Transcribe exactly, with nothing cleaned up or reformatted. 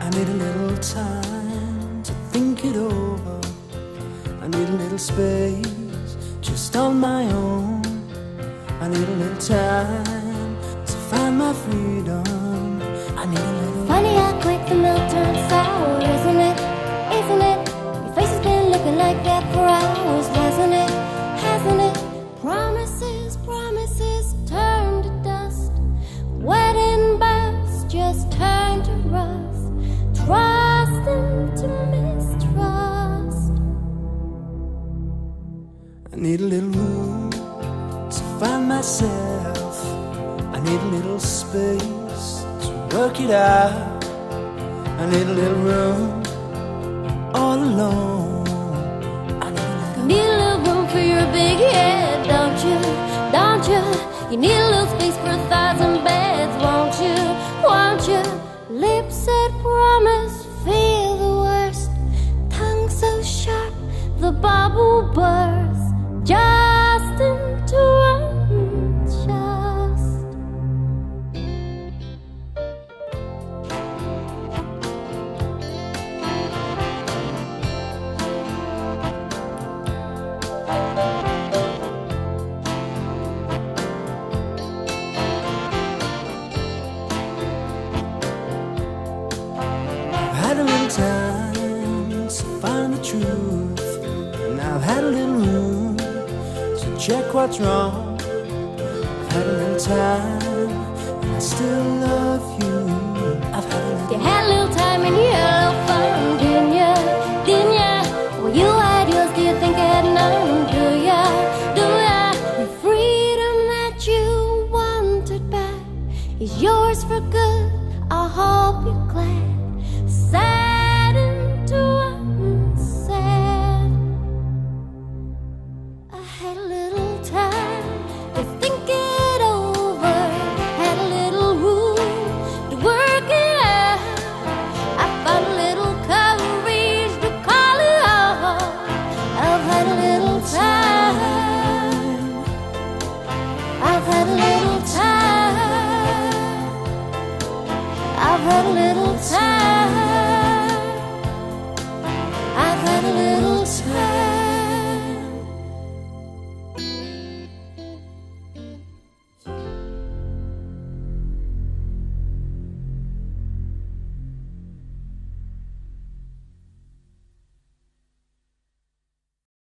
I need a little time to think it over. I need a little space just on my own. I need a little time to find my freedom. I need a little. Funny how quick the milk turns sour, isn't it? Isn't it? Your face has been looking like that for hours, hasn't it? Hasn't it? Promises, promises turn to dust. Wedding bells just turn to rust. Trust into mistrust. I need a little room to find myself. I need a little space to work it out. I need a little room all alone. I need a little, you need a little room for your big head, don't you? Don't you? You need a little space for a thousand beds, won't you? Won't you? Lips that promise, feel the worst. Tongue so sharp, the bubble bursts. Just into unjust. I've had a little time to find the truth, and I've had a little room to check what's wrong. I've had a little time, and I still love you. I've had a little. You had a little time in your